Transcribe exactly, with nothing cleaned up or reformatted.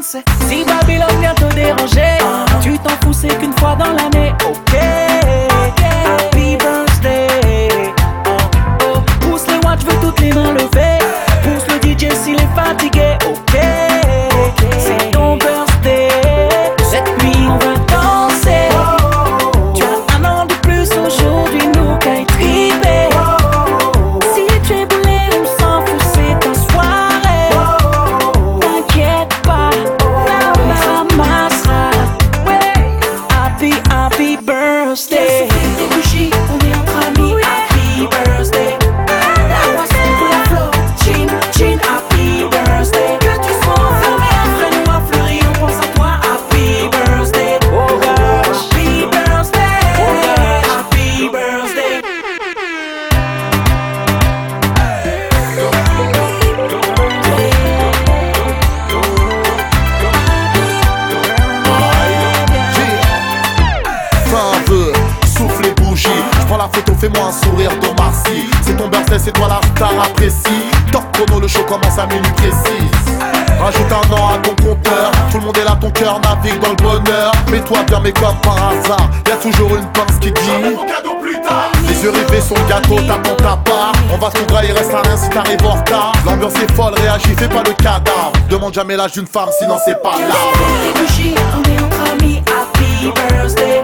danser. Si Babylone vient te déranger, uh-huh. tu t'en fous, c'est qu'une fois dans l'année. Ok, happy birthday. Oh, oh. Pousse les watts, je veux toutes les mains levées. Pousse le D J s'il est fatigué. Ok, c'est ton birthday. Cette nuit on va danser. Tu as un an de plus aujourd'hui, nous qu'à y triper. Si tu es boulé, on s'en fout, c'est ta soirée. T'inquiète pas, on ramassera. Happy, happy birthday. Des bougies, on est entre amis. Happy birthday. La voix c'est pour la flow. Chin, chin, happy birthday. Que tu sois enfermé après nous à fleurir, on pense à toi. Happy birthday. Oh gosh. Happy birthday. Oh gosh. Happy birthday. Fais un vœu, souffle les bougies. J'prends la photo, fais-moi un sourire d'Omar Sy. C'est ton birthday, c'est toi la star, apprécie. Top chrono, le show commence à minuit précise. Rajoute un an à ton compteur. Tout le monde est là, ton cœur navigue dans le bonheur. Mets-toi bien, mais comme par hasard, y'a toujours une pince qui dit mon cadeau plus tard. Les yeux rivés sur le gâteau, t'attends ta part. On va tout gras, il reste à rien si t'arrives en retard. L'ambiance est folle, réagis, fais pas le cadavre. Demande jamais l'âge d'une femme, sinon c'est pas là. On est entre amis, happy birthday.